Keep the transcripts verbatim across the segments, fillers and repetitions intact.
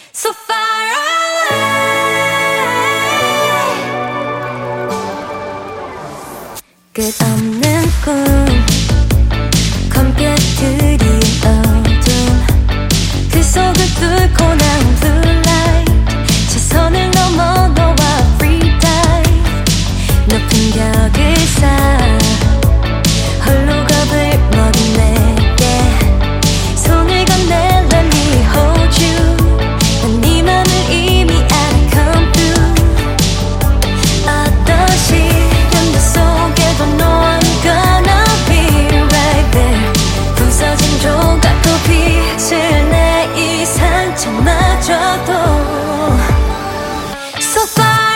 So far away. 끝없는 꿈 검게 그리운 어둠 그 속을 뚫고 나온 blue light 시선을 넘어 너와 free dive 높은 벽을 쌓아 홀로 겁을 먹은 내게 손을 건네 let me hold you 난 네 맘을 이미 알아 come through 어떤 시련도 속에도 no I'm gonna be right there 부서진 조각도 빛을 내 이 상처마저도 So far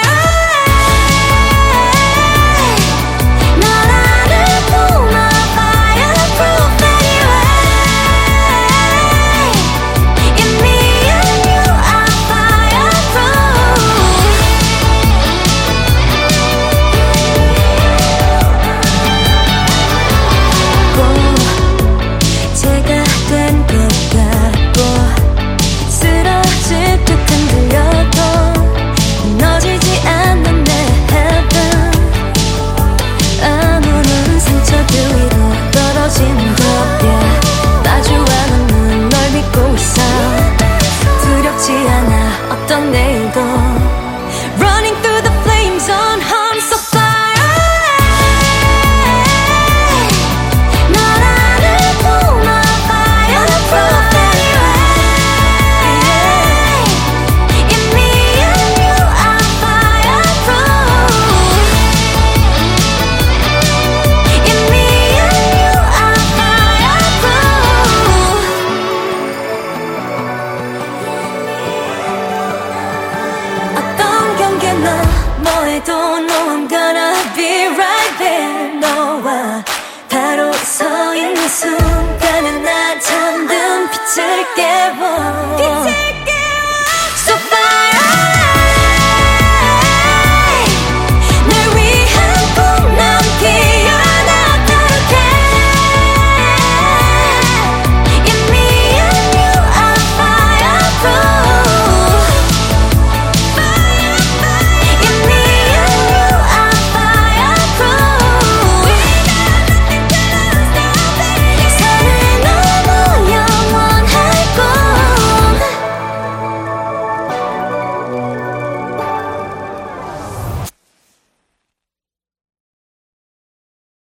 어떤 내일도 Running through the flames unharmed so far away 널 안고 my fireproof anyway In me and you I'm fireproof In me and you I'm fireproof 너에도 no I'm gonna be right there 너와 바로 서 있는 순간에 날